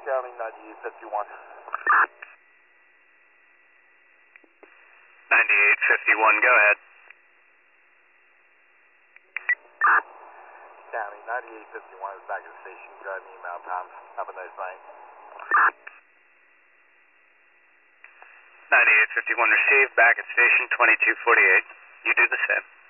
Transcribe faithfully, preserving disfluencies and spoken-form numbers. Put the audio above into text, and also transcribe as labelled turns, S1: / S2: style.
S1: County ninety-eight fifty-one.
S2: ninety-eight fifty-one, go ahead.
S1: County ninety-eight fifty-one is back at the station. Driving email times. Have a nice night.
S2: ninety-eight fifty-one received, back at station twenty-two forty-eight. You do the same.